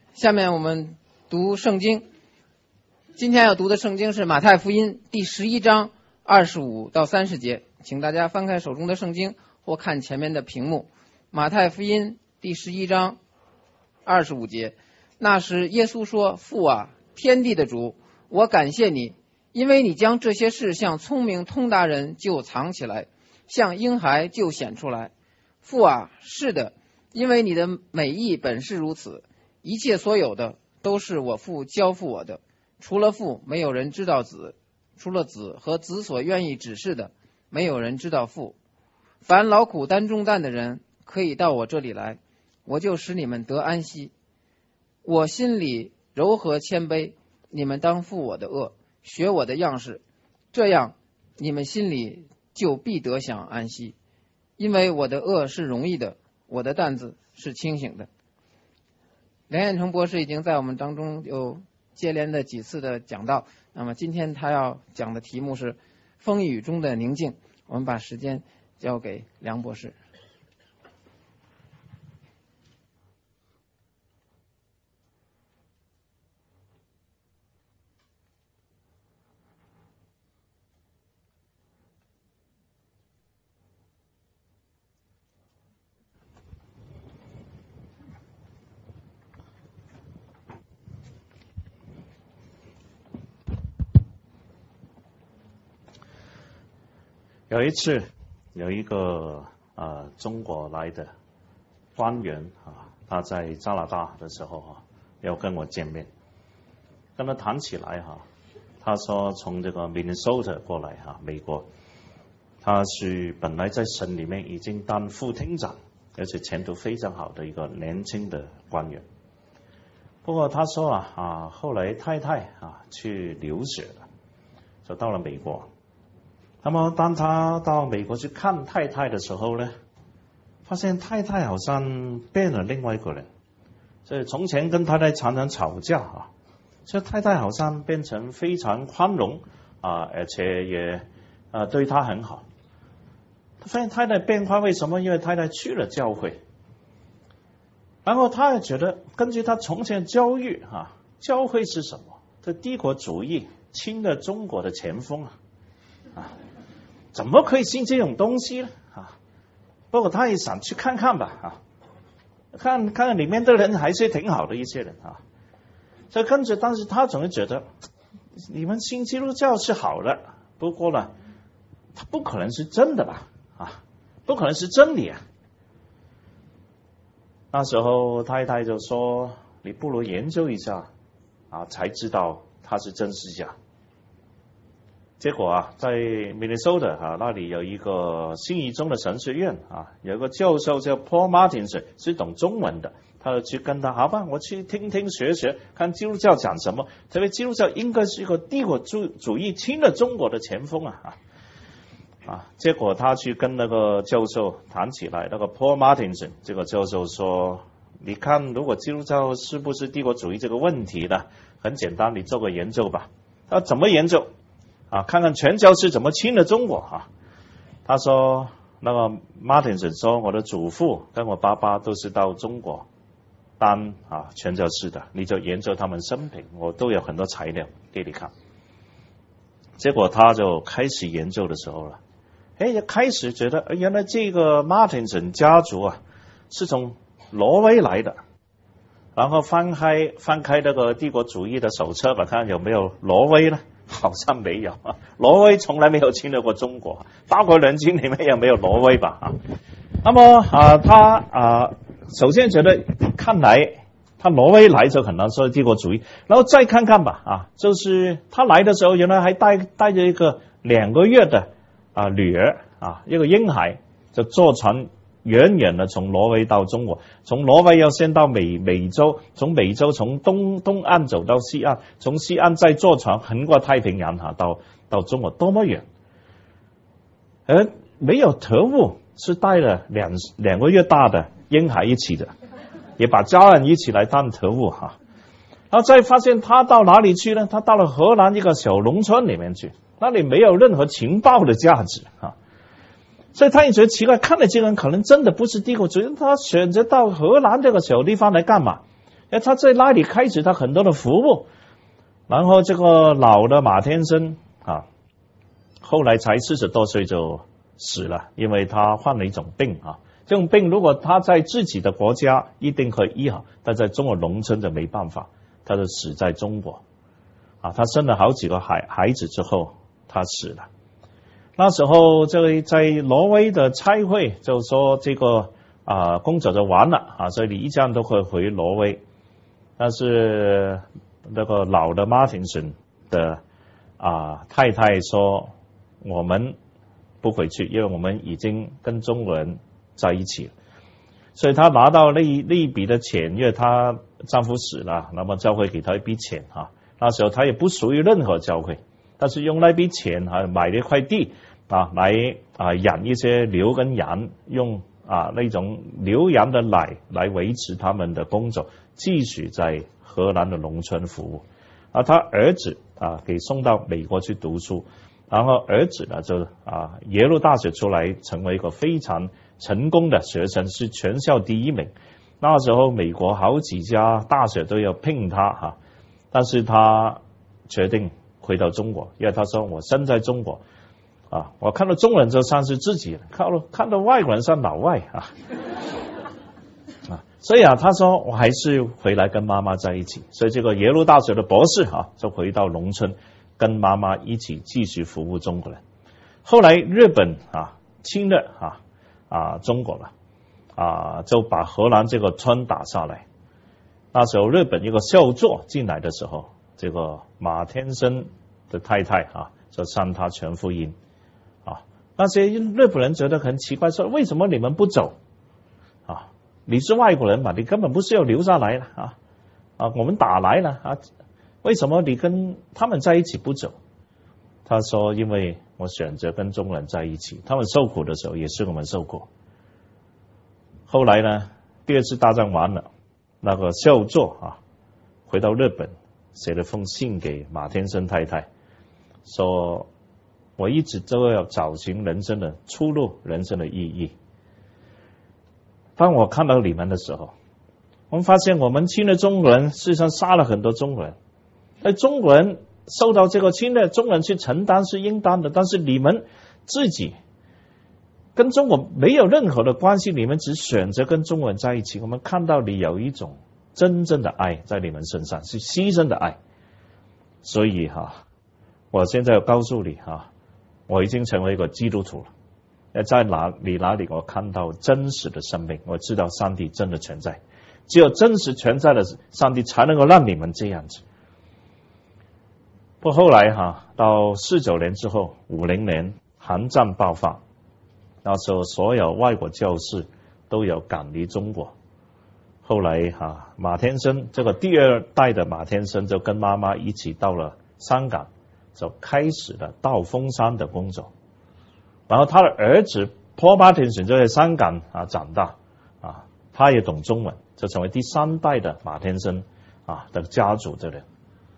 下面我们读圣经。今天要读的圣经是马太福音第11章25到30节，请大家翻开手中的圣经或看前面的屏幕。马太福音第11章25节，那时耶稣说：父啊，天地的主，我感谢你，因为你将这些事向聪明通达人就藏起来，向婴孩就显出来。父啊，是的，因为你的美意本是如此，一切所有的都是我父交付我的，除了父没有人知道子，除了子和子所愿意指示的，没有人知道父。凡劳苦担重担的人可以到我这里来，我就使你们得安息。我心里柔和谦卑，你们当负我的恶，学我的样式，这样你们心里就必得享安息。因为我的恶是容易的，我的担子是轻省的。梁彦成博士已经在我们当中有接连的几次的讲到，那么今天他要讲的题目是风雨中的宁静。我们把时间交给梁博士。 有一次，有一个中国来的官员他在加拿大的时候要跟我见面，跟他谈起来他说从这个 Minnesota 过来美国，他是本来在省里面已经当副厅长，而且前途非常好的一个年轻的官员。不过他说后来太太去留学了，就到了美国。那么当他到美国去看太太的时候呢，发现太太好像变了另外一个人。所以从前跟太太常常吵架所以太太好像变成非常宽容而且也对他很好。他发现太太变化，为什么？因为太太去了教会。然后他也觉得根据他从前教育教会是什么？这帝国主义侵了中国的前锋怎么可以信这种东西呢？不过他也想去看看吧看看里面的人还是挺好的一些人所以跟着，但是他总是觉得你们信基督教是好的，不过呢，它不可能是真的吧不可能是真理那时候太太就说：你不如研究一下才知道它是真是假。结果在 Minnesota 那里有一个信义中的神学院有一个教授叫 Paul Martinson， 是懂中文的，他就去跟他，好吧，我去听听学学，看基督教讲什么。特别基督教应该是一个帝国主义侵了中国的前锋结果他去跟那个教授谈起来，那个 Paul Martinson 这个教授说：你看，如果基督教是不是帝国主义这个问题呢，很简单，你做个研究吧。他怎么研究看看传教士怎么侵了中国他说，那个 Martinson 说，我的祖父跟我爸爸都是到中国当传教士的，你就研究他们生平，我都有很多材料给你看。结果他就开始研究的时候了，也开始觉得原来这个 Martinson 家族是从挪威来的。然后翻开那个帝国主义的手册吧，看有没有挪威呢？好像没有挪威从来没有侵略过中国，八国联军里面也没有挪威吧那么他首先觉得看来他挪威来就很难说帝国主义，然后再看看吧就是他来的时候原来还带着一个2个月的女儿一个婴孩，就坐船远远的从挪威到中国，从挪威要先到美洲，从美洲从东岸走到西岸，从西岸再坐船横过太平洋到中国，多么远。而没有特务，是带了两个月大的婴孩一起的，也把家人一起来当特务然后再发现他到哪里去呢？他到了荷兰一个小农村里面去，那里没有任何情报的价值所以他也觉得奇怪，看了这个人可能真的不是帝国主义，他选择到荷兰这个小地方来干嘛？ 他在那里开始他很多的服务。然后这个老的马天生啊，后来才40多岁就死了，因为他患了一种病啊。这种病如果他在自己的国家一定可以医好，但在中国农村就没办法，他就死在中国啊。他生了好几个孩子之后，他死了。那时候在挪威的差会就说这个工作就完了啊，所以你一家人都可以回挪威。但是那个老的马丁森的太太说，我们不回去，因为我们已经跟中国人在一起了。所以她拿到那一笔的钱，因为她丈夫死了，那么教会给她一笔钱啊。那时候她也不属于任何教会，但是用那笔钱买了一块地来养一些牛跟羊，用那种牛羊的奶来维持他们的工作，继续在荷兰的农村服务。他儿子给送到美国去读书，然后儿子呢就耶鲁大学出来，成为一个非常成功的学生，是全校第1名。那时候美国好几家大学都要聘他但是他决定回到中国，因为他说我生在中国我看到中国人就像是自己，看到外国人像老外所以他说我还是回来跟妈妈在一起。所以这个耶鲁大学的博士就回到农村跟妈妈一起继续服务中国人。后来日本侵略中国了就把荷兰这个村打下来。那时候日本一个校作进来的时候，这个马天生的太太就向他传福音那些日本人觉得很奇怪，说为什么你们不走你是外国人嘛，你根本不是要留下来了我们打来了为什么你跟他们在一起不走？他说因为我选择跟中国人在一起，他们受苦的时候也是我们受苦。后来呢，第2次大战完了，那个校作回到日本，写了封信给马天生太太，说我一直都要找寻人生的出路，人生的意义。当我看到你们的时候，我们发现我们侵略中国人，事实上杀了很多中国人。而中国人受到这个侵略，中国人去承担是应当的，但是你们自己跟中国没有任何的关系，你们只选择跟中国人在一起。我们看到你有一种真正的爱在你们身上，是牺牲的爱。所以我现在要告诉你我已经成为一个基督徒了。在哪里我看到真实的生命，我知道上帝真的存在，只有真实存在的上帝才能够让你们这样子。不过后来到49年之后，50年韩战爆发，那时候所有外国教士都有赶离中国。后来马天生这个第2代的马天生就跟妈妈一起到了香港，就开始了到峰山的工作。然后他的儿子 Paul Martinson 就在香港长大他也懂中文，就成为第3代的马天生的家族的人。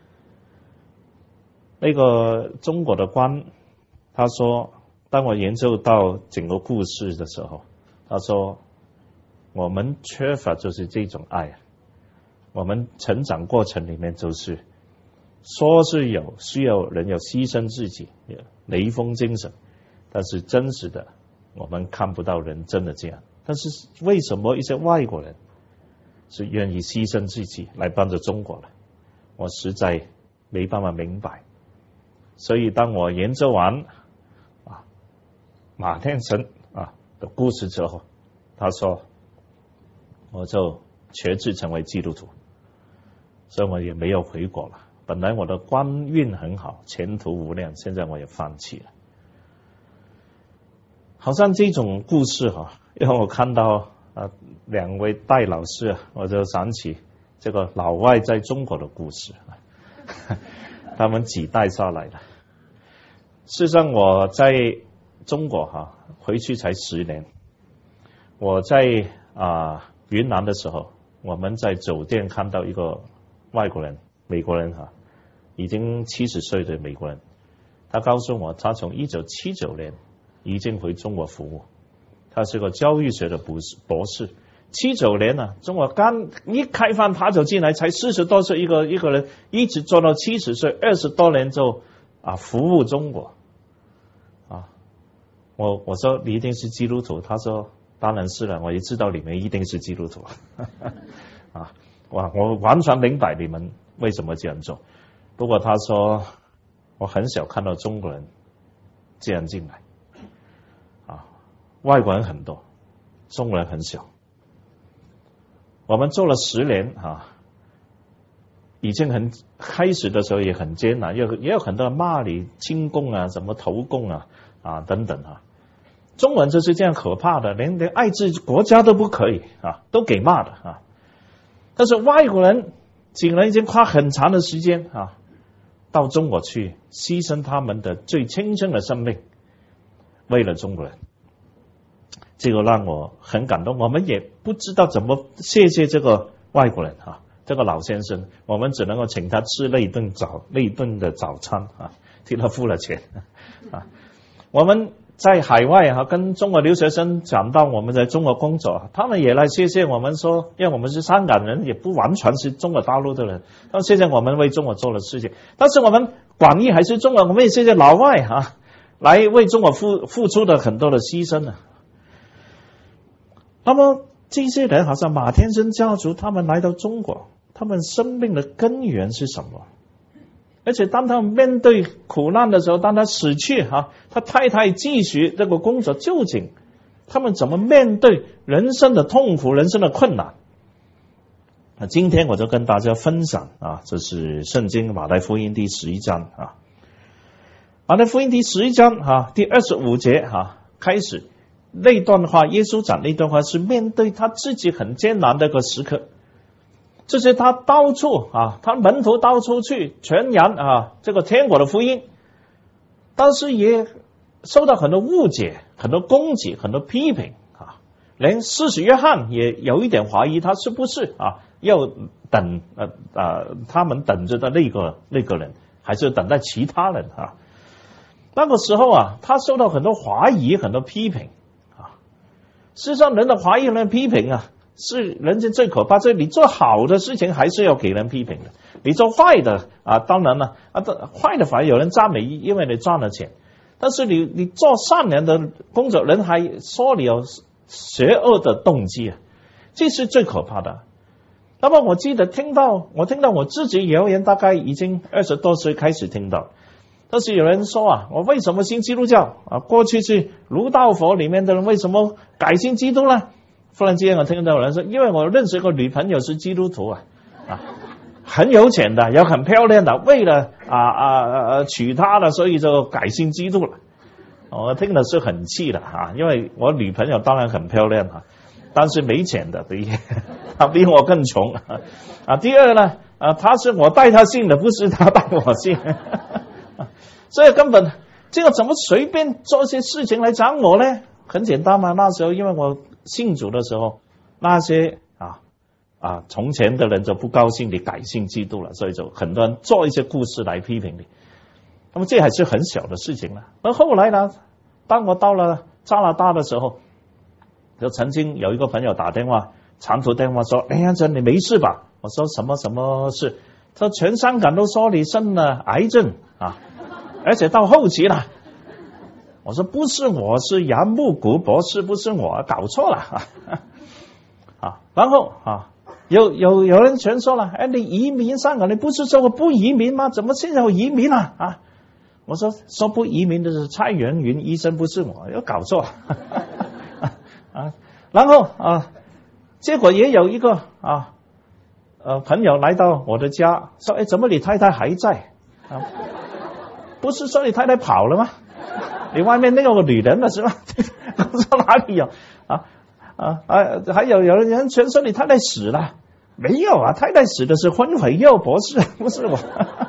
那个中国的官他说，当我研究到整个故事的时候，他说我们缺乏就是这种爱。我们成长过程里面就是说是需要人要牺牲自己，雷锋精神，但是真实的我们看不到人真的这样。但是为什么一些外国人是愿意牺牲自己来帮助中国呢？我实在没办法明白。所以当我研究完马天生的故事之后，他说我就决志成为基督徒，所以我也没有回国了。本来我的官运很好，前途无量，现在我也放弃了。好像这种故事让我看到2位戴老师我就想起这个老外在中国的故事他们几代下来的。事实上我在中国回去才10年。我在云南的时候，我们在酒店看到一个外国人，美国人已经70岁的美国人。他告诉我他从1979年已经回中国服务，他是个教育学的博士， 79年啊，中国刚一开放他就进来，才40多岁一个人，一直做到70岁，20多年就服务中国。我说你一定是基督徒，他说当然是了，我也知道你们一定是基督徒。我完全明白你们为什么这样做。不过他说我很少看到中国人这样进来，外国人很多，中国人很少。我们做了10年已经很开始的时候也很艰难，也有很多人骂你亲共啊，什么投共等等中文就是这样可怕的，连爱自己国家都不可以都给骂的但是外国人竟然已经花很长的时间到中国去牺牲他们的最青春的生命，为了中国人，这个让我很感动。我们也不知道怎么谢谢这个外国人这个老先生，我们只能够请他吃那一顿的早餐替他付了钱我们在海外跟中国留学生讲到我们在中国工作，他们也来谢谢我们，说因为我们是香港人，也不完全是中国大陆的人，他们谢谢我们为中国做的事情。但是我们广义还是中国，我们也谢谢老外来为中国付出的很多的牺牲那么这些人好像马天生家族，他们来到中国，他们生命的根源是什么？而且当他们面对苦难的时候，当他死去他太太继续这个工作，究竟他们怎么面对人生的痛苦，人生的困难？今天我就跟大家分享这是圣经马太福音第11章马太福音第11章第25节开始那段话，耶稣讲那段话是面对他自己很艰难的一个时刻，这是他到处他门徒到处去传扬这个天国的福音，但是也受到很多误解，很多攻击，很多批评连施洗约翰也有一点怀疑他是不是要等他们等着的那个人，还是等待其他人那个时候他受到很多怀疑，很多批评事实上人的怀疑，人的批评是人间最可怕。所以你做好的事情还是要给人批评的，你做坏的当然了坏的反而有人赞美，因为你赚了钱。但是你做善良的工作，人还说你有邪恶的动机这是最可怕的。那么我记得听到我自己谣言，大概已经20多岁开始听到。但是有人说我为什么信基督教过去是儒道佛里面的人，为什么改信基督呢？忽然之间我听到有人说，因为我认识一个女朋友是基督徒很有钱的，也很漂亮的，为了娶她了，所以就改信基督了。我听的是很气的因为我女朋友当然很漂亮但是没钱的，第一她比我更穷第二呢她是我带她信的，不是她带我信所以根本这个怎么随便做些事情来讲我呢？很简单嘛，那时候因为我信主的时候，那些从前的人就不高兴你改信基督了，所以就很多人做一些故事来批评你。那么这还是很小的事情了。而后来呢，当我到了加拿大的时候，就曾经有一个朋友打电话，长途电话说：“哎呀，你没事吧？”我说：“什么事？”他说：“全香港都说你生了癌症而且到后期了。”我说：“不是我，是杨木谷博士，不是我，搞错了然后有人全说了：“哎，你移民香港，你不是说我不移民吗？怎么现在我移民了我说：“说不移民的是蔡元云医生，不是我，又搞错然后结果也有一个朋友来到我的家，说：“哎，怎么你太太还在不是说你太太跑了吗？你外面那个女人了是吧？”我说：“哪里有还有人全说你太太死了，没有太太死的是婚毁佑博士，不是我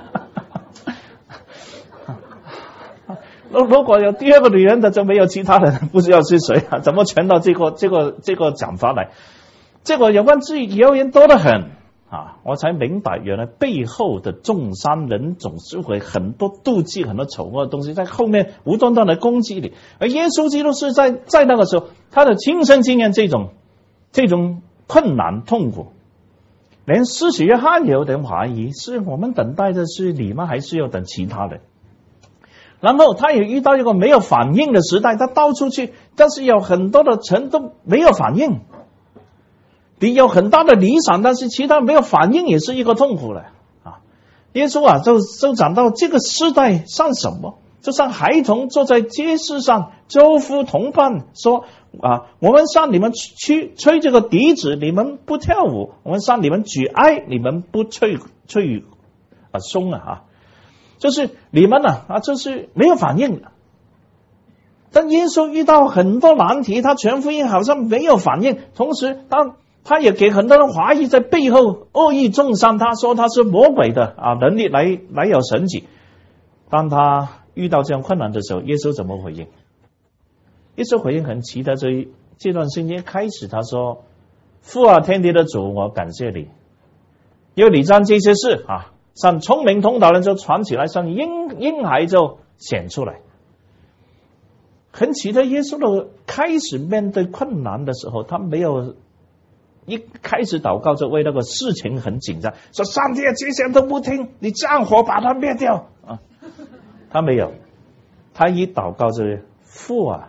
如果有第二个女人的，就没有其他人，不知道是谁怎么传到这个讲法来？结果有关自己谣言多得很我才明白，原来背后的众山人总是会很多妒忌，很多丑恶的东西在后面无端端的攻击你。而耶稣基督是在那个时候，他的亲身经验这种困难痛苦，连施洗约翰也有点怀疑，是我们等待的是你吗，还是要等其他人？然后他也遇到一个没有反应的时代，他到处去，但是有很多的人都没有反应。你有很大的理想，但是其他没有反应，也是一个痛苦了啊！耶稣啊，就讲到这个时代像什么？就像孩童坐在街市上，周夫同伴说啊，我们向你们吹这个笛子，你们不跳舞；我们向你们举哀，你们不吹松啊！就是你们就是没有反应的。但耶稣遇到很多难题，他传福音好像没有反应，同时他也给很多人怀疑，在背后恶意中伤他，说他是魔鬼的能力来有神迹。当他遇到这样困难的时候，耶稣怎么回应？耶稣回应很奇特，这段圣经开始他说：父啊，天地的主，我感谢你，因为你将这些事像聪明通达人就传起来，像婴孩就显出来。很奇特，耶稣的开始面对困难的时候，他没有一开始祷告就为那个事情很紧张，说上帝这些都不听，你降火把它灭掉啊！他没有，他一祷告就是父啊，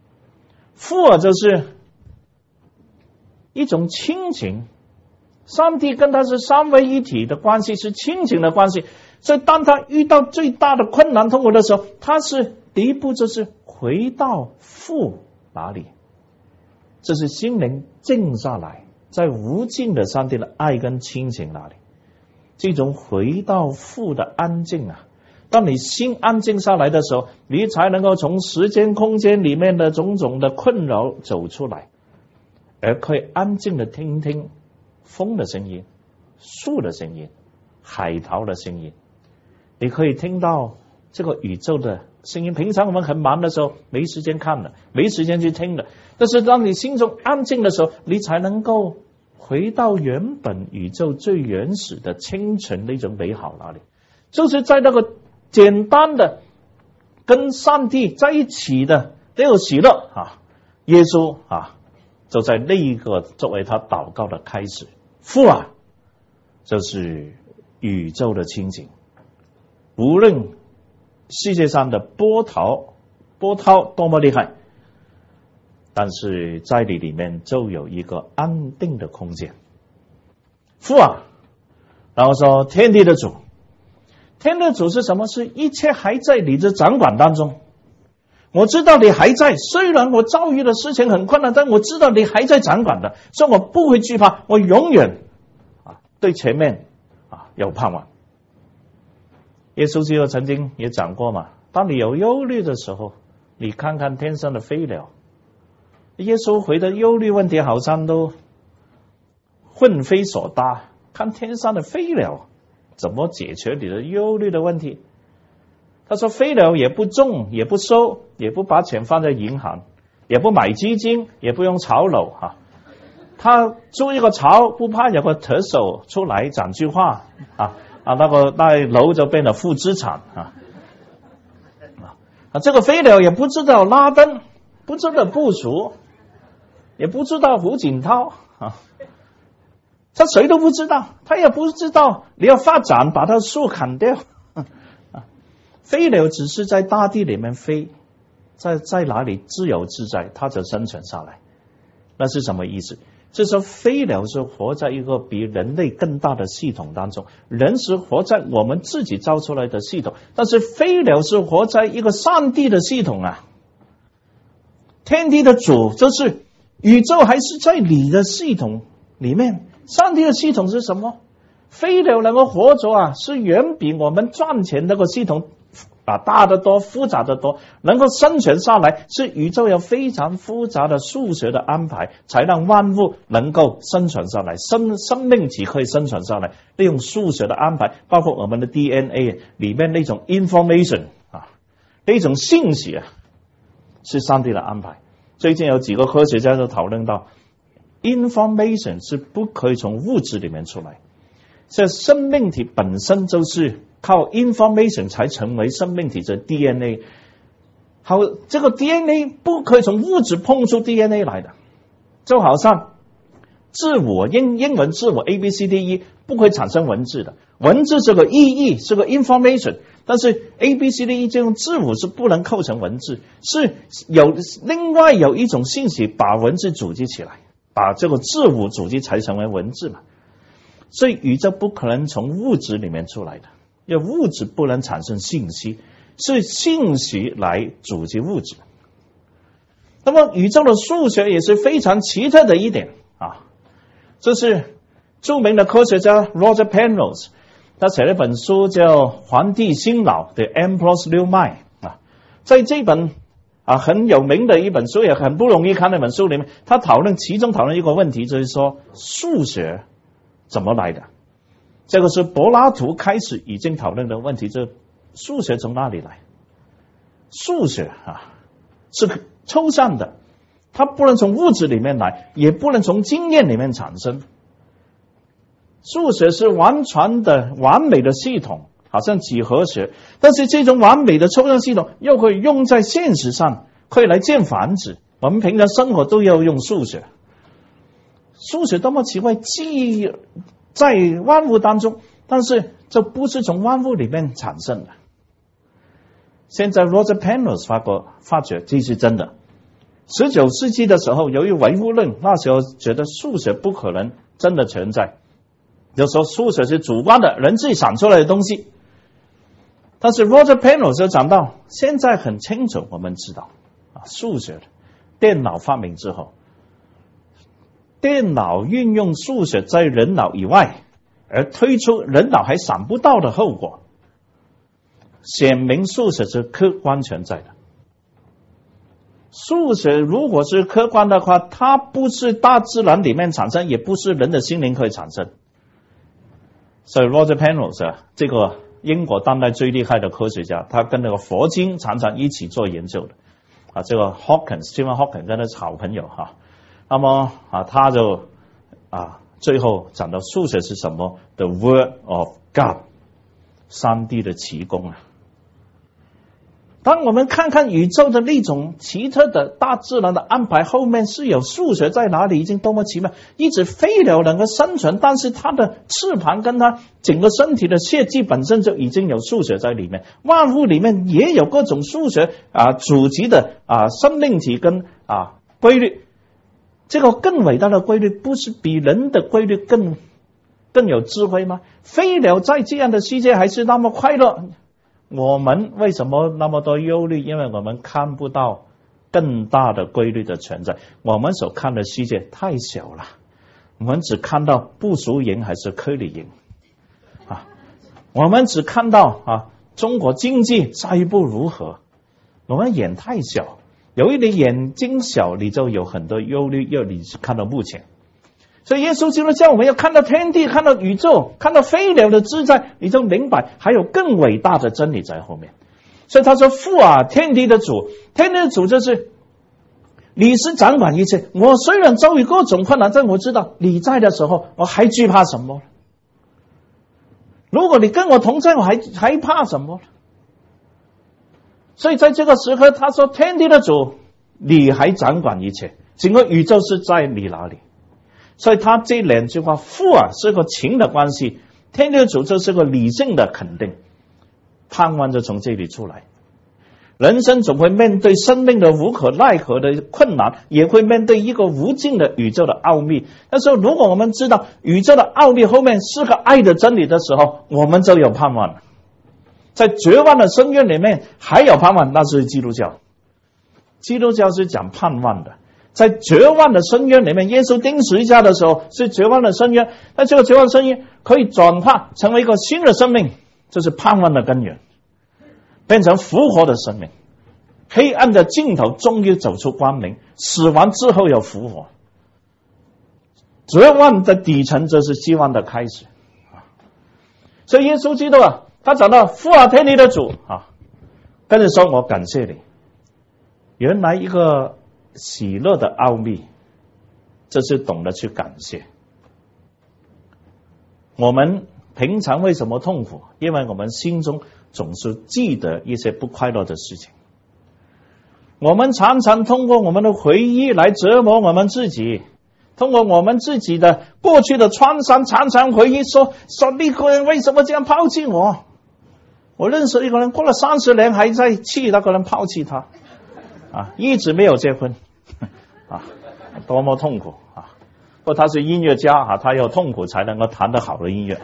就是一种亲情，上帝跟他是三位一体的关系，是亲情的关系。所以当他遇到最大的困难痛苦的时候，他是第一步就是回到父哪里，这是心灵静下来，在无尽的上帝的爱跟亲情那里，这种回到父的安静当你心安静下来的时候，你才能够从时间空间里面的种种的困扰走出来，而可以安静的听听风的声音、树的声音、海涛的声音，你可以听到这个宇宙的声音。平常我们很忙的时候没时间看了，没时间去听了，但是当你心中安静的时候，你才能够回到原本宇宙最原始的清纯的一种美好那里，就是在那个简单的跟上帝在一起的那个喜乐耶稣就在那一个作为他祷告的开始。父啊，就是宇宙的亲情，无论世界上的波涛多么厉害，但是在你里面就有一个安定的空间。父啊，然后说天地的主，天地的主是什么？是一切还在你的掌管当中。我知道你还在，虽然我遭遇的事情很困难，但我知道你还在掌管的，所以我不会惧怕，我永远对前面有盼望。耶稣基督曾经也讲过嘛，当你有忧虑的时候，你看看天上的飞鸟。耶稣回的忧虑问题好像都混非所搭，看天上的飞鸟怎么解决你的忧虑的问题。他说飞鸟也不种也不收，也不把钱放在银行，也不买基金，也不用炒楼他租一个巢，不怕有个特首出来讲句话那楼就变了负资产这个飞鸟也不知道拉登，不知道部署，也不知道胡锦涛他谁都不知道，他也不知道你要发展把它树砍掉飞鸟只是在大地里面飞，在哪里自由自在，它就生存下来。那是什么意思？就是说飞鸟是活在一个比人类更大的系统当中，人是活在我们自己造出来的系统，但是飞鸟是活在一个上帝的系统天地的主，就是宇宙还是在你的系统里面。上帝的系统是什么？飞鸟能够活着是远比我们赚钱那个系统大得多，复杂得多，能够生存下来，是宇宙有非常复杂的数学的安排，才让万物能够生存下来，生命体可以生存下来。利用数学的安排，包括我们的 DNA 里面那种 information 那种信息是上帝的安排。最近有几个科学家都讨论到 information 是不可以从物质里面出来，这生命体本身就是靠 information 才成为生命体的 DNA。 好，这个 DNA 不可以从物质碰出 DNA 来的，就好像字母英文字母 A B C D E 不会产生文字的，文字是个意义，是个 information， 但是 A B C D E 这种字母是不能构成文字，是另外有一种信息把文字组织起来，把这个字母组织才成为文字嘛。所以宇宙不可能从物质里面出来的，因为物质不能产生信息，是信息来组织物质。那么宇宙的数学也是非常奇特的一点啊，这是著名的科学家 Roger Penrose， 他写了一本书叫《皇帝新脑》The Emperor's New Mind 啊，在这本很有名的一本书，也很不容易看的一本书里面，他其中讨论一个问题，就是说数学怎么来的？这个是柏拉图开始已经讨论的问题，就是数学从哪里来？数学是抽象的，它不能从物质里面来，也不能从经验里面产生。数学是完全的完美的系统，好像几何学，但是这种完美的抽象系统又可以用在现实上，可以来建房子，我们平常生活都要用数学。数学多么奇怪，既在万物当中，但是这不是从万物里面产生的。现在 Roger Penrose 发觉这是真的。19世纪的时候，由于唯物论，那时候觉得数学不可能真的存在，就说数学是主观的，人自己想出来的东西。但是 Roger Penrose 就讲到，现在很清楚，我们知道数学电脑发明之后，电脑运用数学在人脑以外，而推出人脑还想不到的后果，显明数学是客观存在的。数学如果是客观的话，它不是大自然里面产生，也不是人的心灵可以产生。所以 Roger Penrose 这个英国当代最厉害的科学家，他跟那个佛经常常一起做研究的这个 Stephen Hawking 跟他是好朋友那么他就最后讲到数学是什么 The Word of God， 上帝的奇功当我们看看宇宙的那种奇特的大自然的安排，后面是有数学在哪里，已经多么奇妙。一只飞鸟能够生存，但是它的翅膀跟它整个身体的设计本身就已经有数学在里面。万物里面也有各种数学组织的生命体跟规律。这个更伟大的规律，不是比人的规律更有智慧吗？飞鸟在这样的世界还是那么快乐，我们为什么那么多忧虑？因为我们看不到更大的规律的存在，我们所看的世界太小了，我们只看到不输赢还是颗粒赢我们只看到中国经济下一步如何，我们眼太小，由于你眼睛小，你就有很多忧虑，因为你只看到目前。所以耶稣基督教我们要看到天地，看到宇宙，看到飞鸟的自在，你就明白还有更伟大的真理在后面。所以他说父天地的主，天地的主就是你是掌管一切，我虽然遭遇各种困难，但我知道你在的时候，我还惧怕什么？如果你跟我同在，我还怕什么？所以在这个时刻他说天地的主，你还掌管一切，整个宇宙是在你哪里。所以他这两句话，父是个情的关系，天地的主就是个理性的肯定，盼望就从这里出来。人生总会面对生命的无可奈何的困难，也会面对一个无尽的宇宙的奥秘。但是如果我们知道宇宙的奥秘后面是个爱的真理的时候，我们就有盼望了。在绝望的深渊里面还有盼望，那是基督教。基督教是讲盼望的。在绝望的深渊里面，耶稣钉十字架的时候是绝望的深渊，那这个绝望的深渊可以转化成为一个新的生命，这是盼望的根源，变成复活的生命。黑暗的尽头终于走出光明，死亡之后有复活。绝望的底层则是希望的开始。所以耶稣基督他讲到父天地的主跟着说我感谢你。原来一个喜乐的奥秘，就是懂得去感谢。我们平常为什么痛苦？因为我们心中总是记得一些不快乐的事情。我们常常通过我们的回忆来折磨我们自己， 通过我们自己的过去的创伤，常常回忆说那个人为什么这样抛弃我？我认识一个人过了30年还在气那个人抛弃他，一直没有结婚，多么痛苦啊！不过他是音乐家他有痛苦才能够弹得好的音乐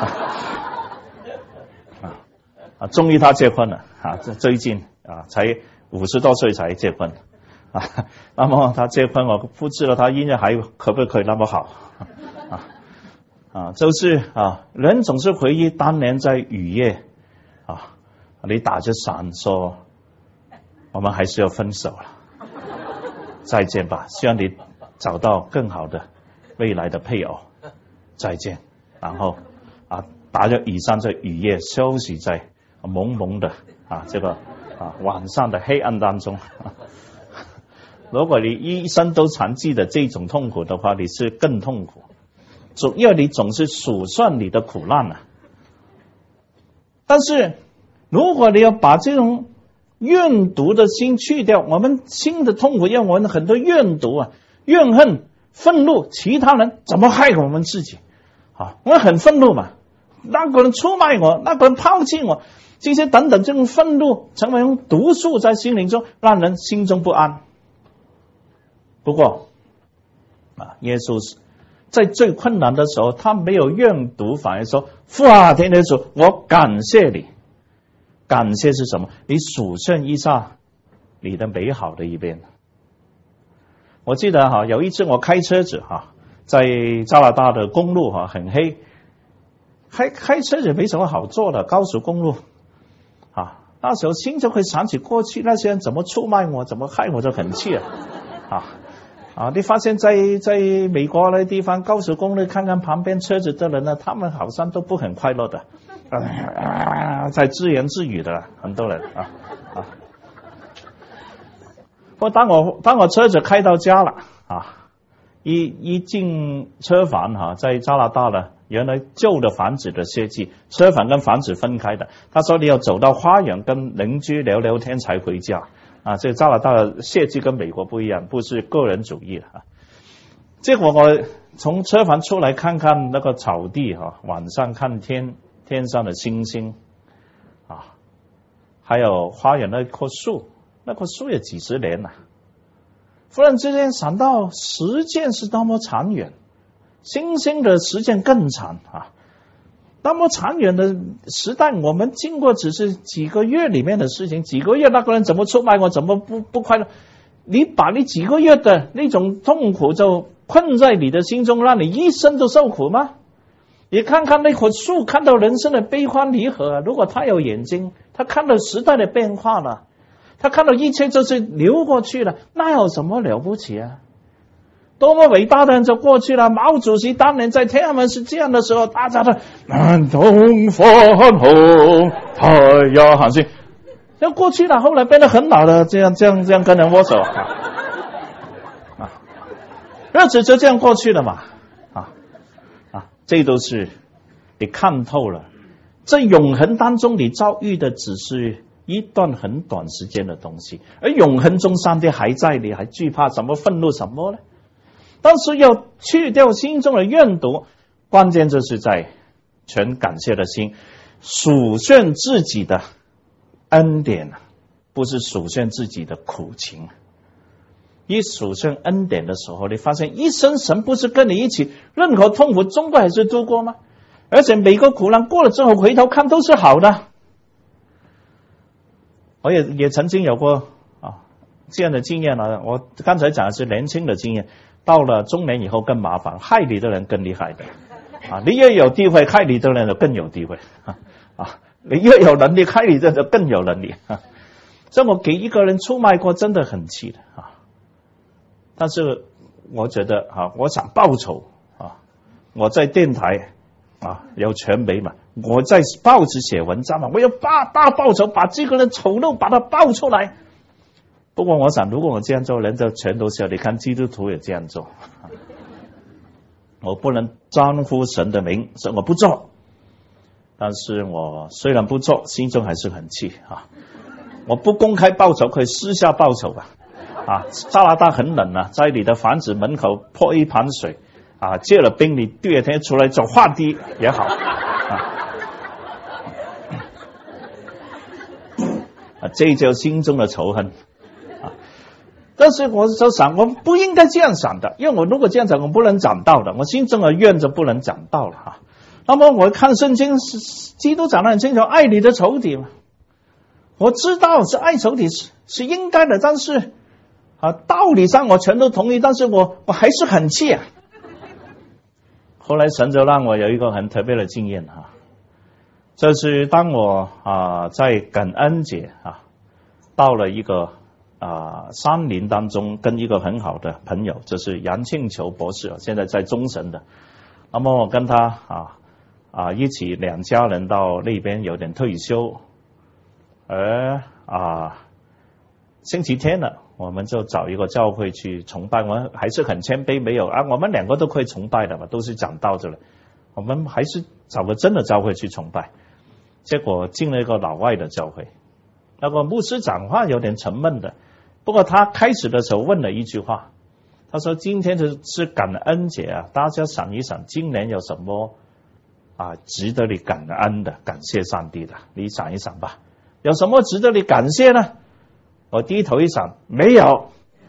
终于他结婚了最近才50多岁才结婚那么他结婚，我不知道他音乐还可不可以那么好就是人总是回忆当年在雨夜你打着伞说我们还是要分手了，再见吧，希望你找到更好的未来的配偶，再见。然后打着雨伞在雨夜休息在蒙蒙的这个晚上的黑暗当中如果你一生都常记得这种痛苦的话，你是更痛苦，因为你总是数算你的苦难但是如果你要把这种怨毒的心去掉，我们心的痛苦让我们很多怨毒怨恨、愤怒，其他人怎么害我们自己我们很愤怒嘛，那个人出卖我，那个人抛弃我，这些等等，这种愤怒成为一种毒素在心灵中，让人心中不安。不过耶稣在最困难的时候，他没有怨毒，反而说父天天主，我感谢你。感谢是什么？你数算一下你的美好的一边。我记得有一次我开车子在加拿大的公路很黑，开车子没什么好做的，高速公路那时候心就会想起过去那些人怎么出卖我，怎么害我，就很气你发现在美国那地方高速公路，看看旁边车子的人呢，他们好像都不很快乐的在自言自语的很多人不过当我车子开到家了一进车房在加拿大呢，原来旧的房子的设计，车房跟房子分开的，他说你要走到花园跟邻居聊聊天才回家这个加拿大的设计跟美国不一样，不是个人主义的结果我从车房出来看看那个草地晚上看天上的星星还有花园那棵树，那棵树也几十年了。忽然之间想到时间是多么长远，星星的时间更长那么长远的时代，我们经过只是几个月里面的事情，几个月那个人怎么出卖我，怎么不快乐，你把你几个月的那种痛苦就困在你的心中，让你一生都受苦吗？你看看那棵树，看到人生的悲欢离合如果他有眼睛，他看到时代的变化了，他看到一切就是流过去了，那有什么了不起多么伟大的人就过去了。毛主席当年在天安门是这样的时候，大家的南东方红，太阳星，就过去了，后来变得很老的，这样跟人握手日子就这样过去了嘛这都是你看透了，在永恒当中你遭遇的只是一段很短时间的东西，而永恒中上帝还在，你还惧怕什么愤怒什么呢？但是要去掉心中的怨毒，关键就是在全感谢的心，数算自己的恩典不是数算自己的苦情。一数算恩典的时候，你发现一生神不是跟你一起，任何痛苦终归还是度过吗？而且每个苦难过了之后回头看都是好的。我也曾经有过这样的经验我刚才讲的是年轻的经验，到了中年以后更麻烦，害你的人更厉害的你越有地位，害你的人就更有地位你越有能力，害你的人就更有能力所以我给一个人出卖过，真的很气的但是我觉得我想报仇我在电台有传媒嘛，我在报纸写文章嘛，我要大报仇，把这个人丑陋把他爆出来。不过我想如果我这样做，人就全都笑，你看基督徒也这样做我不能沾乎神的名，所以我不做。但是我虽然不做，心中还是很气我不公开报仇，可以私下报仇加拿大很冷啊，在你的房子门口泼一盆水结了冰，你第二天出来走滑梯也好这就心中的仇恨但是我就想，我不应该这样想的，因为我如果这样想，我不能讲道的，我心中的怨就不能讲道了那么我看圣经，基督讲得很清楚，爱你的仇敌嘛。我知道是爱仇敌是应该的，但是道理上我全都同意，但是我还是很气后来神就让我有一个很特别的经验就是当我在感恩节到了一个山林当中，跟一个很好的朋友，就是杨庆球博士现在在中神的，那么我跟他一起两家人到那边有点退休，而星期天了，我们就找一个教会去崇拜，我们还是很谦卑，没有我们两个都可以崇拜的嘛，都是讲道的了，我们还是找个真的教会去崇拜。结果进了一个老外的教会，那个牧师讲话有点沉闷的，不过他开始的时候问了一句话，他说今天是感恩节大家想一想今年有什么值得你感恩的，感谢上帝的，你想一想吧，有什么值得你感谢呢？我低头一想，没有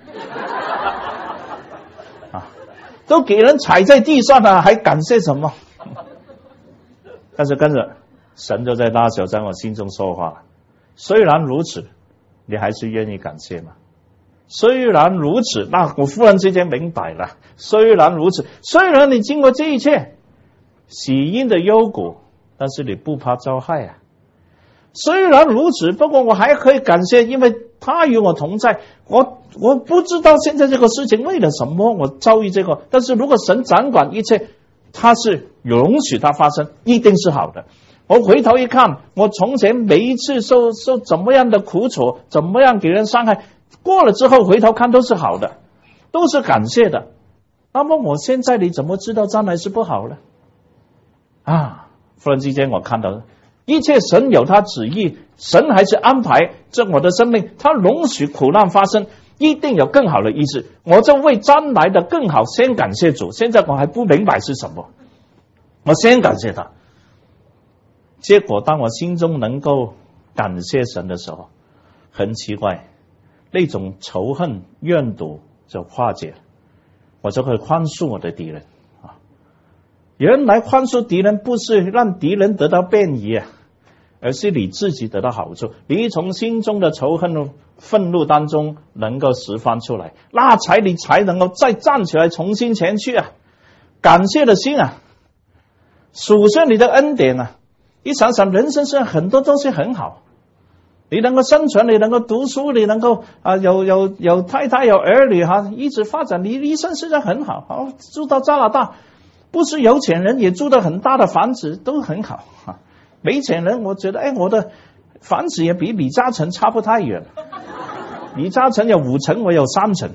都给人踩在地上了，还感谢什么？但是跟着神就在那时候在我心中说话了，虽然如此，你还是愿意感谢吗？虽然如此，那我忽然之间明白了，虽然如此，虽然你经过这一切喜因的幽谷，但是你不怕遭害虽然如此，不过我还可以感谢，因为他与我同在。我不知道现在这个事情为了什么我遭遇这个，但是如果神掌管一切，他是容许它发生，一定是好的。我回头一看，我从前每一次受怎么样的苦楚，怎么样给人伤害，过了之后回头看都是好的，都是感谢的。那么我现在你怎么知道将来是不好呢？忽然之间我看到一切神有他旨意，神还是安排这我的生命，他容许苦难发生，一定有更好的意思，我就为将来的更好先感谢主。现在我还不明白是什么，我先感谢他。结果当我心中能够感谢神的时候，很奇怪，那种仇恨怨毒就化解了，我就可以宽恕我的敌人原来宽恕敌人不是让敌人得到便宜而是你自己得到好处，你从心中的仇恨愤怒当中能够释放出来，那你才能够再站起来重新前去感谢的心数算你的恩典你想想人生上很多东西很好，你能够生存，你能够读书，你能够有太太有儿女一直发展，你一生实在很好住到加拿大，不是有钱人也住到很大的房子都很好没钱人我觉得我的房子也比李嘉诚差不太远李嘉诚有5层，我有3层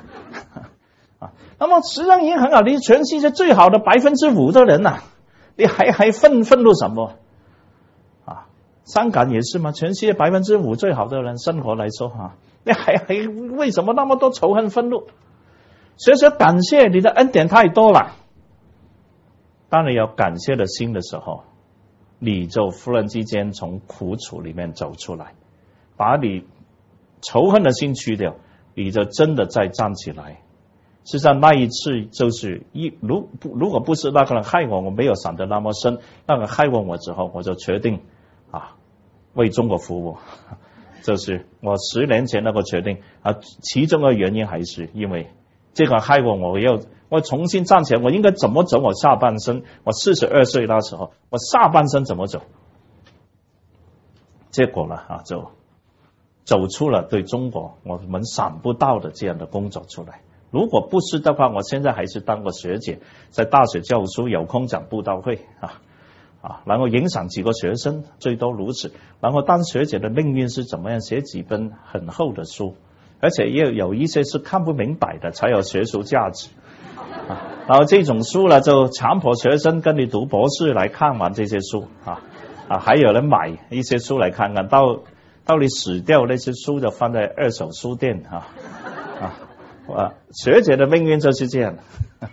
那么实际上已经很好，你全世界最好的5%的人你还愤怒什么香港也是嘛，全世界5%最好的人生活来说你还为什么那么多仇恨愤怒？所以说感谢你的恩典太多了。当你有感谢的心的时候，你就忽然之间从苦楚里面走出来，把你仇恨的心去掉，你就真的再站起来。实际上那一次就是如果不是那个人害我没有想得那么深，那个害我之后，我就决定为中国服务，就是我10年前那个决定其中的原因还是因为这个害我重新站起来，我应该怎么走我下半生，我42岁那时候我下半生怎么走，结果呢就走出了对中国我们想不到的这样的工作出来。如果不是的话，我现在还是当个学姐，在大学教书，有空讲布道会然后影响几个学生，最多如此。然后当学姐的命运是怎么样，写几本很厚的书，而且也有一些是看不明白的，才有学术价值然后这种书呢，就强迫学生跟你读博士来看完这些书还有人买一些书来看看，到你死掉那些书就放在二手书店学姐的命运就是这样。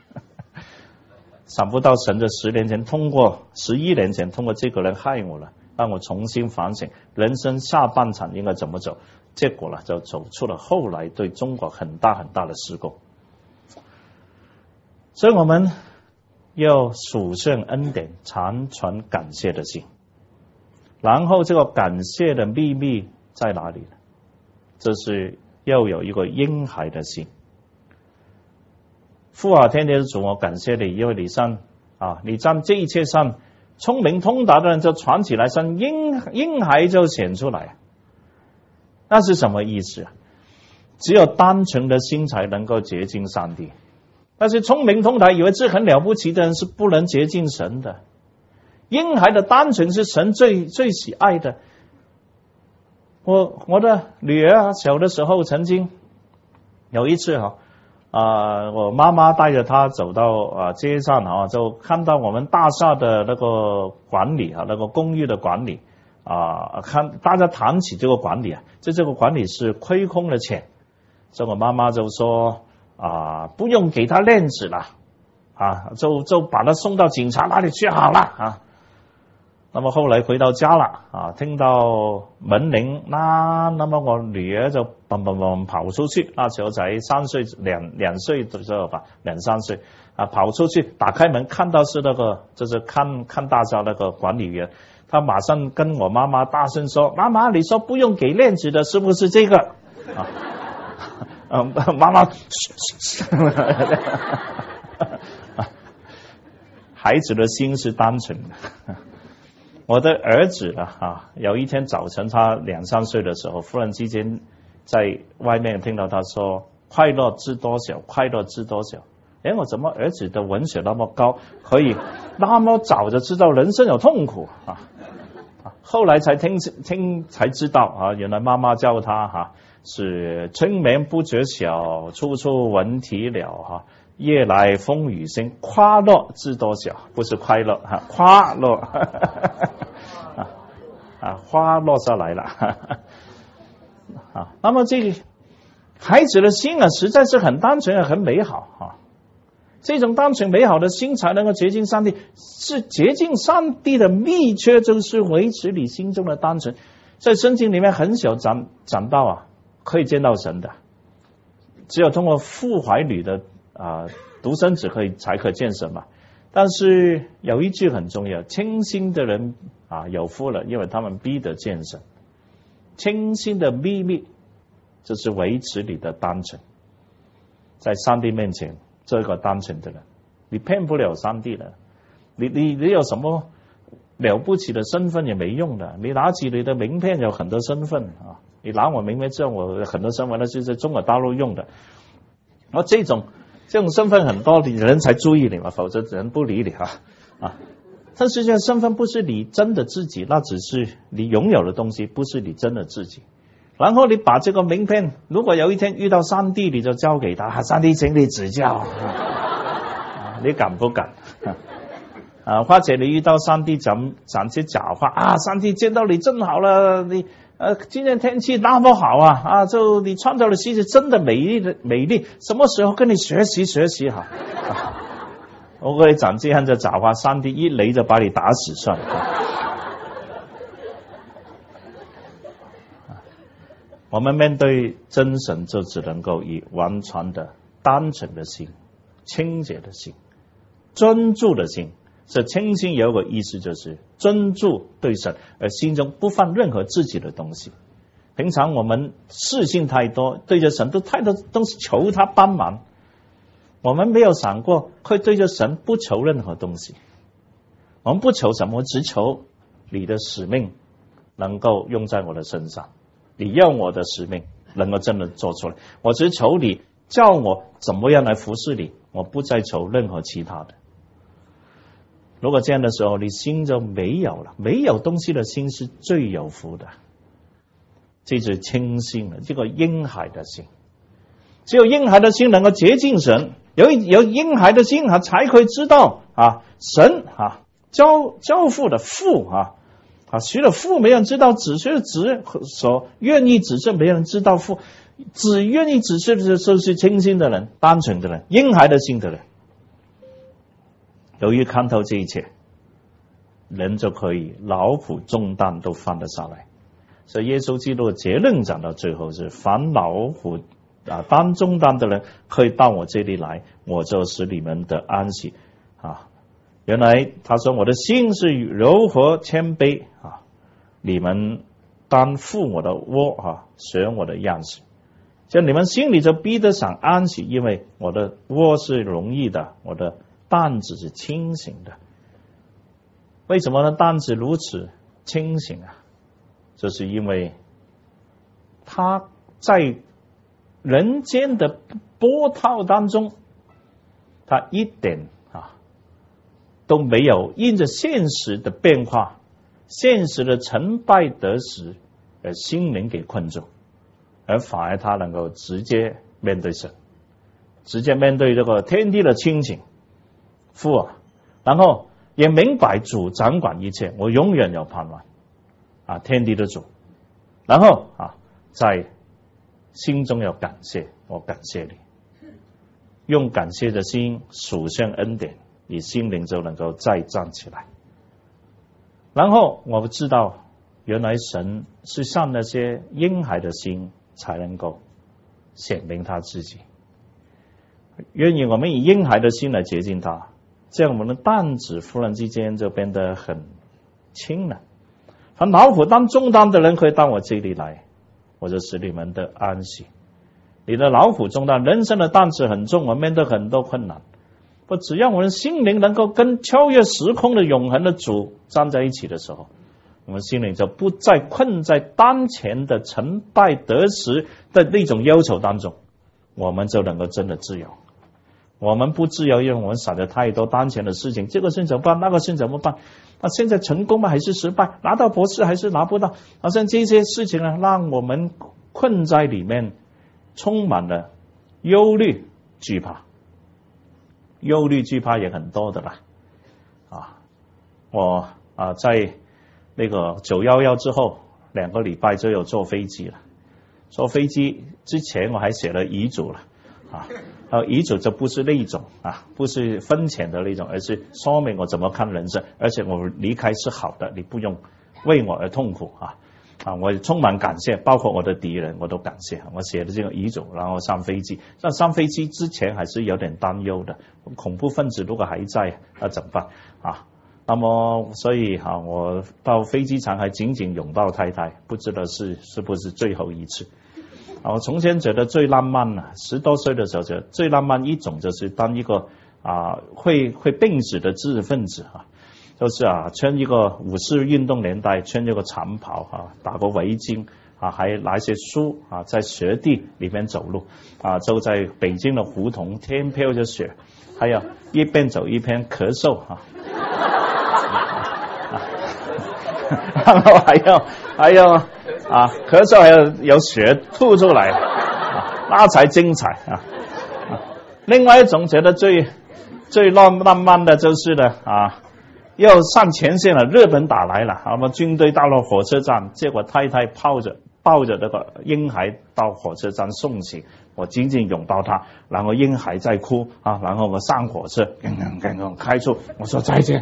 想不到神在11年前通过这个人害我了，让我重新反省人生下半场应该怎么走，结果呢就走出了后来对中国很大很大的事故。所以我们要数圣恩典，常存感谢的心。然后这个感谢的秘密在哪里呢？就是要有一个婴孩的心。父啊，天天的主，我感谢你，因为你将这一切上聪明通达的人就传起来，像婴孩就显出来。那是什么意思啊？只有单纯的心才能够接近上帝。但是聪明通达以为这很了不起的人是不能接近神的。婴孩的单纯是神最喜爱的。我的女儿小的时候曾经有一次我妈妈带着她走到街上就看到我们大厦的那个管理那个公寓的管理看大家谈起这个管理这个管理是亏空了钱，所以我妈妈就说不用给他面子了就把他送到警察那里去好了那么后来回到家了听到门铃那么我女儿就蹦蹦蹦跑出去，那时候才3岁2岁的时候吧，2、3岁跑出去打开门看到是那个就是看大厦那个管理员，他马上跟我妈妈大声说，妈妈你说不用给面子的是不是这个妈妈孩子的心是单纯的。我的儿子有一天早晨他2、3岁的时候，忽然之间在外面听到他说快乐知多少，快乐知多少。我怎么儿子的文学那么高，可以那么早就知道人生有痛苦后来才才知道原来妈妈教他是春眠不觉晓，处处闻啼鸟夜来风雨声，快乐知多少，不是快乐快乐花落下来了那么这个孩子的心实在是很单纯很美好这种单纯美好的心才能够接近上帝，是接近上帝的秘诀，就是维持你心中的单纯。在圣经里面很少讲到可以见到神的，只有通过父怀里的独生子才可见神嘛。但是有一句很重要，清心的人有福了，因为他们必得见神。清心的秘密就是维持你的单纯，在上帝面前做一个单纯的人，你骗不了上帝的。你有什么了不起的身份也没用的，你拿起你的名片有很多身份你拿我名片证，我很多身份那是在中国大陆用的。这种身份很多，人才注意你嘛，否则人不理你但实际上身份不是你真的自己，那只是你拥有的东西，不是你真的自己。然后你把这个名片，如果有一天遇到上帝，你就交给他，上帝请你指教你敢不敢或者你遇到上帝讲些假话上帝见到你真好了，你今天天气那么好就你穿着的鞋子真的美丽，什么时候跟你学习好我跟你讲这样的假话，上帝一雷就把你打死算了我们面对真神就只能够以完全的单纯的心，清洁的心，专注的心。这清心有个意思，就是专注对神，而心中不放任何自己的东西。平常我们事情太多，对着神都太多东西求他帮忙，我们没有想过会对着神不求任何东西。我们不求什么，只求你的使命能够用在我的身上，你要我的使命能够真的做出来，我只求你叫我怎么样来服侍你，我不再求任何其他的。如果这样的时候你心就没有了，没有东西的心是最有福的，这是清心的，这个婴孩的心。只有婴孩的心能够接近神，有婴孩的心才可以知道神交付的父除了父没人知道子，除了子所愿意指示没人知道父，只愿意指示的就是清心的人、单纯的人、婴孩的心的人。由于看透这一切，人就可以劳苦重担都放得下来。所以耶稣基督的结论讲到最后是：凡劳苦担重担的人可以到我这里来，我就使你们的安息。原来他说我的心是柔和谦卑你们当负我的窝学我的样式，就你们心里就逼得上安息，因为我的窝是容易的，我的担子是轻省的。为什么呢？担子如此轻省就是因为他在人间的波涛当中，他一点都没有因着现实的变化、现实的成败得失而心灵给困住，而反而他能够直接面对神，直接面对这个天地的亲情父然后也明白主掌管一切，我永远有盼望天地的主，然后在心中有感谢，我感谢你，用感谢的心数算恩典，你心灵就能够再站起来。然后我知道原来神是像那些婴孩的心才能够显明他自己，愿意我们以婴孩的心来接近他，这样我们的担子忽然之间就变得很轻了。凡劳苦担重担的人可以到我这里来，我就使你们的安息。你的劳苦重担，人生的担子很重，我面对很多困难，只要我们心灵能够跟超越时空的永恒的主站在一起的时候，我们心灵就不再困在当前的成败得失的那种忧愁当中，我们就能够真的自由。我们不自由，因为我们想着太多当前的事情，这个事怎么办，那个事怎么办，现在成功吗还是失败，拿到博士还是拿不到，像这些事情让我们困在里面，充满了忧虑惧怕。忧虑惧怕也很多的啦我在那个911之后2个礼拜就有坐飞机了。坐飞机之前我还写了遗嘱了遗嘱就不是那种不是分钱的那种，而是说明我怎么看人生，而且我离开是好的，你不用为我而痛苦我充满感谢，包括我的敌人我都感谢。我写的这个遗嘱，然后上飞机。但上飞机之前还是有点担忧的，恐怖分子如果还在怎么办那么所以我到飞机场还紧紧拥抱太太，不知道是不是最后一次我从前觉得最浪漫10多岁的时候觉得最浪漫一种就是当一个会病死的知识分子就是穿一个50运动年代，穿一个长袍打个围巾还拿一些书在雪地里面走路就在北京的胡同，天飘着雪，还有一边走一边咳嗽然后还有咳嗽还有血吐出来那才精彩另外一种觉得最浪漫的就是要上前线了，日本打来了，我们军队到了火车站，结果太太抱着那个婴孩到火车站送行，我紧紧拥抱他，然后婴孩在哭然后我上火车开出，我说再见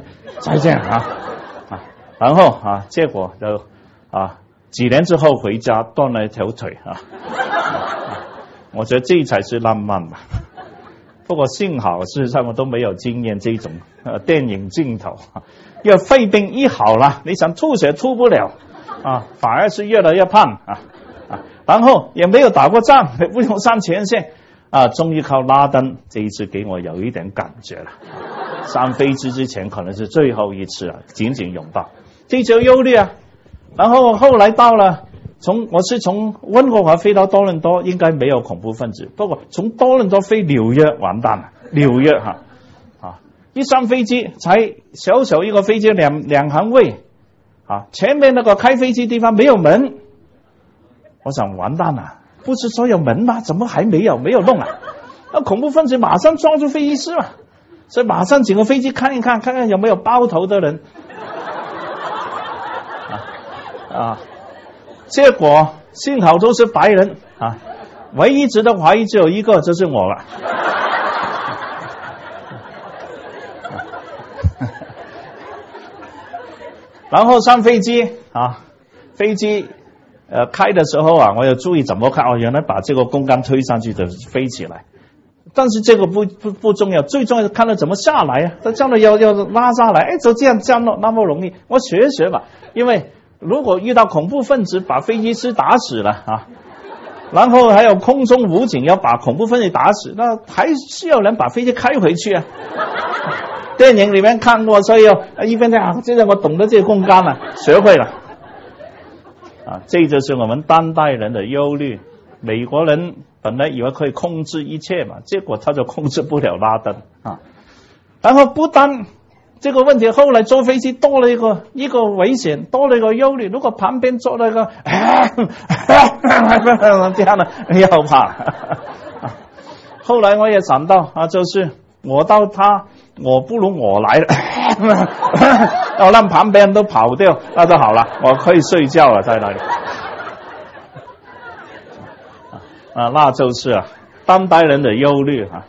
然后结果就几年之后回家断了一条腿我觉得这才是浪漫吧。不过幸好事实上我都没有经验这种电影镜头因为肺病一好了，你想吐血吐不了反而是越来越胖然后也没有打过仗，也不用上前线终于靠拉登这一次给我有一点感觉了上飞机之前可能是最后一次紧紧拥抱，这就忧虑然后后来到了我是从温哥华飞到多伦多，应该没有恐怖分子，不过从多伦多飞纽约完蛋了，纽约一上飞机才小小一个飞机两行位前面那个开飞机地方没有门，我想完蛋了，不是说有门吗？怎么还没有弄那恐怖分子马上抓住飞机师嘛，所以马上整个飞机看一看有没有包头的人啊，结果幸好都是白人啊，唯一值得怀疑只有一个，就是我了。然后上飞机啊，飞机开的时候啊，我要注意怎么看哦，原来把这个弓杆推上去就飞起来。但是这个不重要，最重要是看到怎么下来啊！他将来要拉下来，哎，就这样那么容易，我学一学吧。因为如果遇到恐怖分子把飞机师打死了啊，然后还有空中武警要把恐怖分子打死，那还是要人把飞机开回去啊。电影里面看过，所以一边这样，现在我懂得这个弓杆了，学会了啊。这就是我们当代人的忧虑。美国人本来以为可以控制一切嘛，结果他就控制不了拉登啊。然后不单这个问题，后来坐飞机多了一个危险，多了一个忧虑。如果旁边坐了一个这样的，要怕。后来我也想到啊，就是我到他，我不如我来了，要让旁边人都跑掉，那就好了，我可以睡觉了，在那里。啊，那就是当代人的忧虑啊。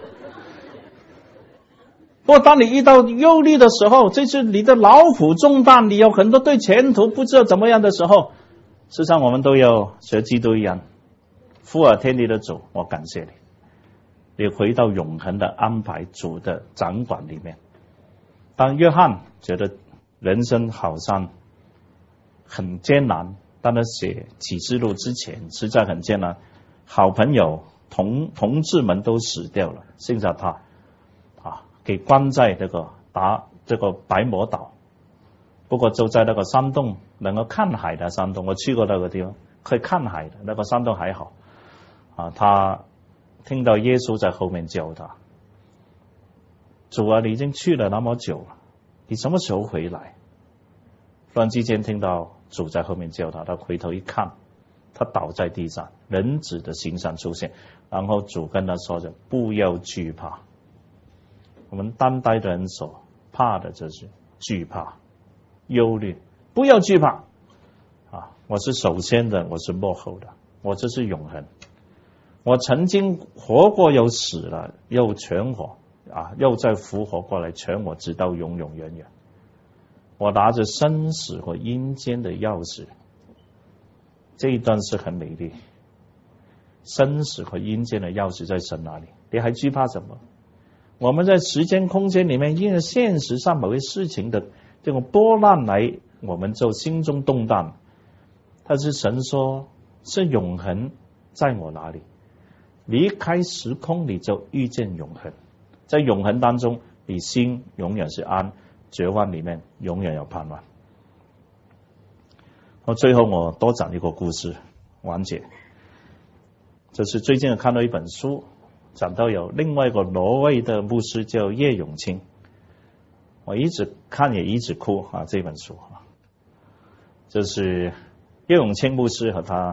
不过当你遇到忧虑的时候，这是你的劳苦重担，你有很多对前途不知道怎么样的时候，事实上我们都要学基督一样，父啊，天地的主，我感谢你，你回到永恒的安排主的掌管里面。当约翰觉得人生好像很艰难，当他写启示录之前实在很艰难，好朋友同志们都死掉了，剩下他啊，给关在这个白魔岛。不过就在那个山洞，能够看海的山洞，我去过那个地方，可以看海的那个山洞还好啊。他听到耶稣在后面叫他，主啊，你已经去了那么久了，你什么时候回来？突然之间听到主在后面叫他，他回头一看，他倒在地上，人子的形象出现，然后主跟他说着，不要惧怕。我们当代的人所怕的就是惧怕、忧虑。不要惧怕啊！我是首先的，我是幕后的，我这是永恒。我曾经活过，又死了，又全活啊，又再复活过来，全我直到永永远远。我拿着生死和阴间的钥匙，这一段是很美丽。生死和阴间的钥匙在神那里，你还惧怕什么？我们在时间空间里面，因为现实上某些事情的这种波浪来，我们就心中动荡。但是神说，是永恒在我哪里？离开时空，你就遇见永恒。在永恒当中，你心永远是安，绝望里面永远有盼望。最后我多讲一个故事完结，就是最近看到一本书，讲到有另外一个挪威的牧师叫叶永清，我一直看也一直哭啊。这本书就是叶永清牧师和他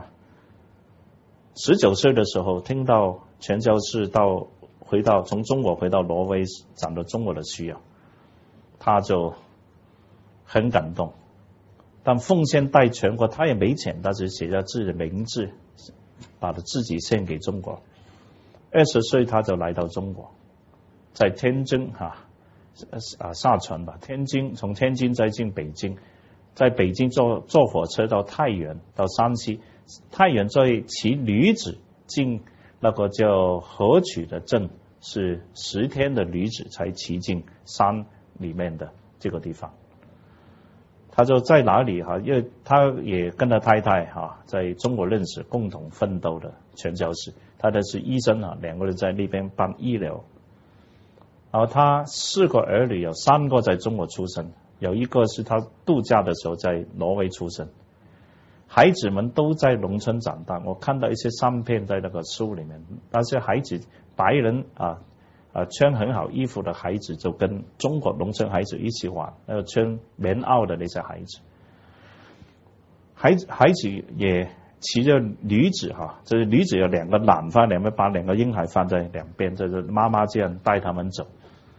19岁的时候，听到传教士从中国回到挪威，讲到中国的需要，他就很感动。但奉献带全国，他也没钱，但是写下自己的名字，把他自己献给中国。20岁他就来到中国，在天津下船吧，从天津再进北京，在北京坐火车到太原，到山西，太原再骑驴子进那个叫河曲的镇，是10天的驴子才骑进山里面的这个地方。他就在哪里因为他也跟他太太在中国认识，共同奋斗的传教士。他的是医生2个人在那边办医疗。然后他4个儿女，有3个在中国出生，有1个是他度假的时候在挪威出生。孩子们都在农村长大，我看到一些相片在那个书里面，那些孩子白人穿很好衣服的孩子就跟中国农村孩子一起玩，还有穿棉袄的那些孩子，孩子也骑着驴子就是驴子有2个懒放2边，把2个婴孩放在2边，就是妈妈这样带他们走。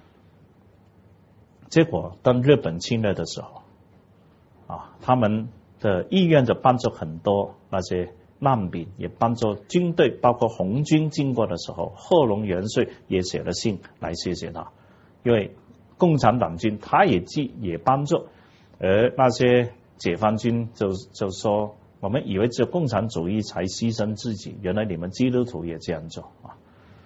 结果当日本侵略的时候他们的医院就帮助很多那些难民，也帮助军队，包括红军经过的时候，贺龙元帅也写了信来谢谢他，因为共产党军他也帮助，而那些解放军就说，我们以为只有共产主义才牺牲自己，原来你们基督徒也这样做啊。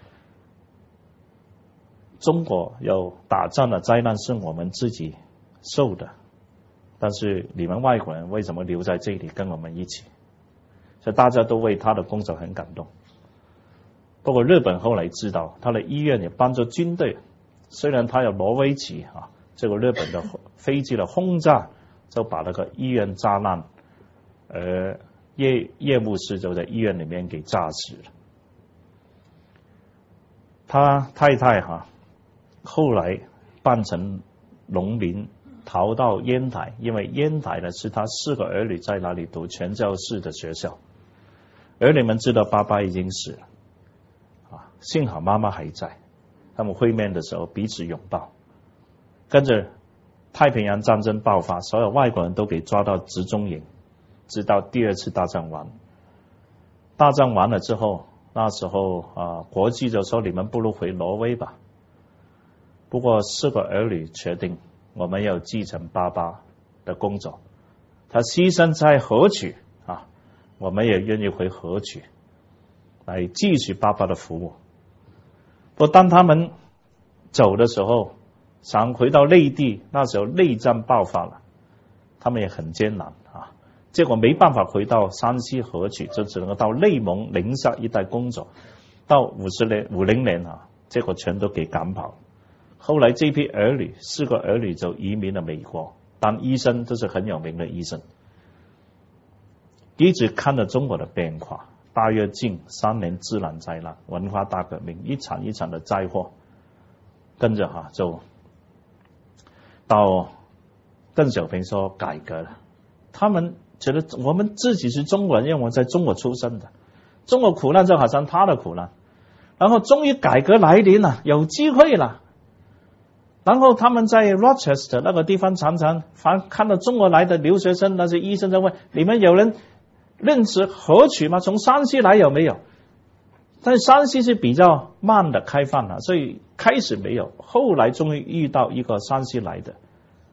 中国有打仗的灾难是我们自己受的，但是你们外国人为什么留在这里跟我们一起？所以大家都为他的工作很感动。不过日本后来知道，他的医院也帮助军队，虽然他有挪威旗啊，这个日本的飞机的轰炸就把那个医院炸烂，叶牧师就在医院里面给炸死了。他太太后来扮成农民逃到烟台，因为烟台呢是他4个儿女在那里读全教士的学校，儿女们知道爸爸已经死了幸好妈妈还在，他们会面的时候彼此拥抱。跟着太平洋战争爆发，所有外国人都给抓到集中营，直到第2次大战完。大战完了之后，那时候国际就说你们不如回挪威吧。不过4个儿女决定我们要继承爸爸的工作，他牺牲在河曲我们也愿意回河曲来继续爸爸的服务。不过当他们走的时候，想回到内地，那时候内战爆发了，他们也很艰难结果没办法回到山西河曲，就只能够到内蒙宁夏一带工作。到50年结果全都给赶跑。后来这批儿女4个儿女就移民了美国，当医生，都是很有名的医生。一直看着中国的变化，大跃进、3年自然灾难、文化大革命，一场一场的灾祸，跟着就到邓小平说改革了。他们觉得我们自己是中国人，因为我们在中国出生的，中国苦难就好像他的苦难，然后终于改革来临了，有机会了。然后他们在 Rochester 那个地方常常看到中国来的留学生，那些医生在问，你们有人认识河曲吗？从山西来有没有？但是山西是比较慢的开放所以开始没有，后来终于遇到一个山西来的，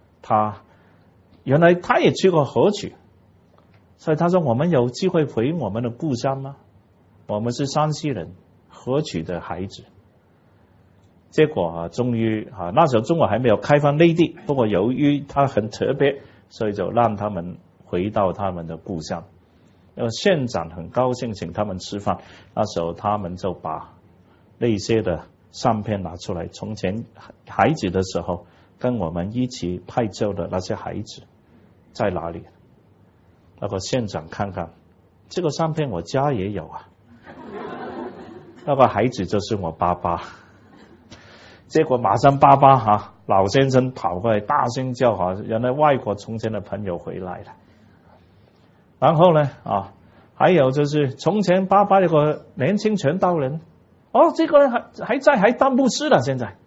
原来他也去过河曲，所以他说我们有机会回我们的故乡吗？我们是山西人，河曲的孩子。结果终于那时候中国还没有开放内地，不过由于他很特别，所以就让他们回到他们的故乡。县长很高兴请他们吃饭，那时候他们就把那些的相片拿出来，从前孩子的时候跟我们一起拍照的那些孩子在哪里？那个县长看看这个相片，我家也有那个孩子就是我爸爸。结果马上爸爸老先生跑过来大声叫原来外国从前的朋友回来了。然后呢还有就是从前爸爸有个年轻传道人，这个人还在，还当牧师了现在。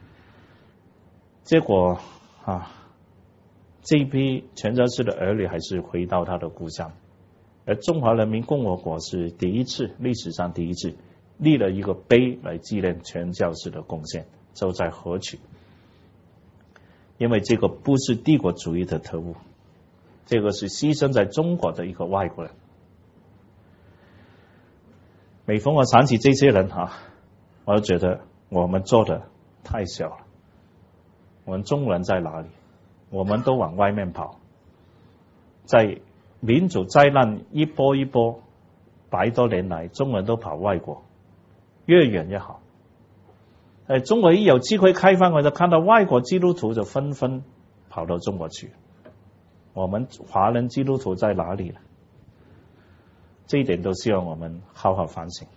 结果这一批传教士的儿女还是回到他的故乡，而中华人民共和国是历史上第一次立了一个碑来纪念传教士的贡献，就在河曲。因为这个不是帝国主义的特务，这个是牺牲在中国的一个外国人。每逢我想起这些人我就觉得我们做的太小了。我们中国人在哪里？我们都往外面跑，在民主灾难一波一波100多年来，中国人都跑外国，越远越好。中国一有机会开放，我就看到外国基督徒就纷纷跑到中国去。我们华人基督徒在哪里呢？这一点都希望我们好好反省。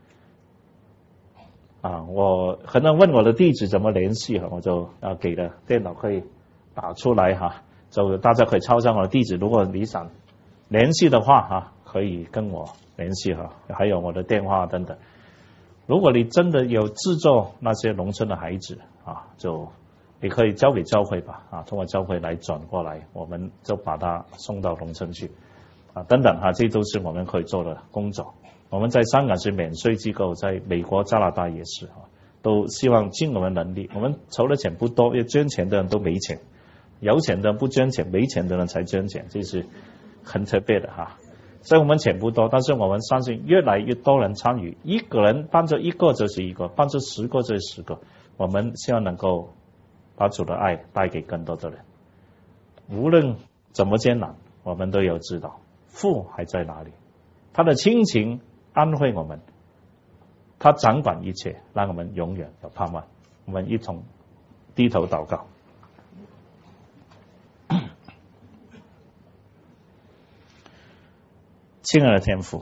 我很多人问我的地址怎么联系我就给了电脑可以打出来就大家可以抄上我的地址。如果你想联系的话可以跟我联系还有我的电话等等。如果你真的有制作那些农村的孩子就你可以交给教会吧，通过教会来转过来，我们就把它送到农村去，等等这都是我们可以做的工作。我们在香港是免税机构，在美国、加拿大也是，都希望尽我们能力。我们筹的钱不多，因为捐钱的人都没钱，有钱的人不捐钱，没钱的人才捐钱，这是很特别的所以我们钱不多，但是我们相信越来越多人参与，一个人帮着一个就是一个，帮着10个就是10个。我们希望能够把主的爱带给更多的人。无论怎么艰难，我们都有知道父还在哪里，他的亲情安慰我们，他掌管一切，让我们永远有盼望。我们一同低头祷告。亲爱的天父，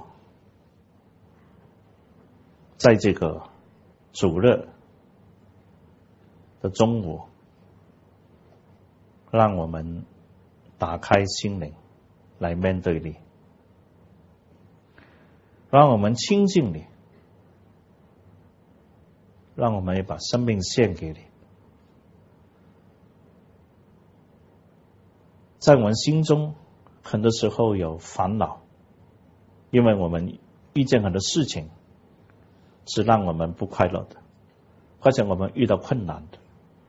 在这个主日的中午，让我们打开心灵来面对你，让我们亲近你，让我们也把生命献给你。在我们心中很多时候有烦恼，因为我们遇见很多事情是让我们不快乐的，或者我们遇到困难的，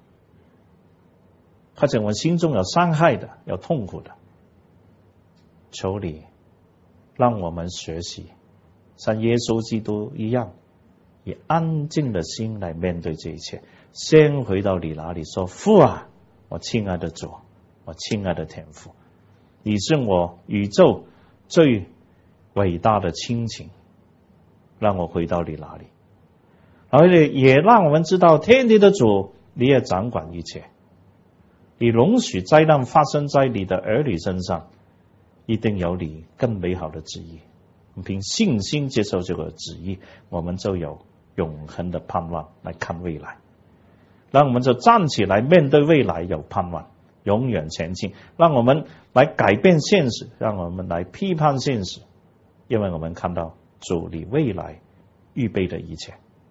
或者我们心中有伤害的，有痛苦的。求你让我们学习像耶稣基督一样，以安静的心来面对这一切，先回到你那里说，父啊，我亲爱的主，我亲爱的天父，你是我宇宙最伟大的亲情，让我回到你那里。而且也让我们知道天地的主，你也掌管一切，你容许灾难发生在你的儿女身上，一定有你更美好的旨意。凭信心接受这个旨意，我们就有永恒的盼望来看未来，让我们就站起来面对未来，有盼望，永远前进。让我们来改变现实，让我们来批判现实，因为我们看到主你未来预备的一切。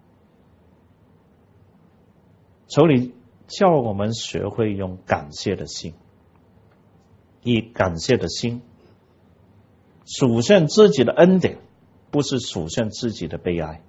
求你叫我们学会用感谢的心，以感谢的心数算自己的恩典，不是数算自己的悲哀。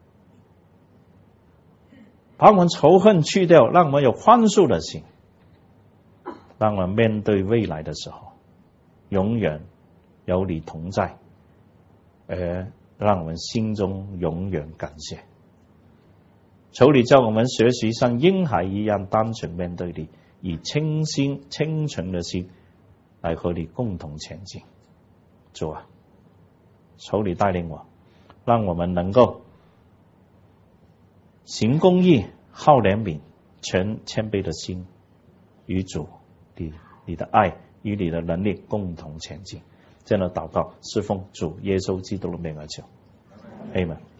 把我们仇恨去掉，让我们有宽恕的心，让我们面对未来的时候永远有你同在，而让我们心中永远感谢。求你叫我们学习像婴孩一样单纯面对你，以清纯的心来和你共同前进。主啊，求你带领我，让我们能够行公义、好怜悯、全谦卑的心，与主你的爱与你的能力共同前进。这样的祷告是奉主耶稣基督的名而求，阿们。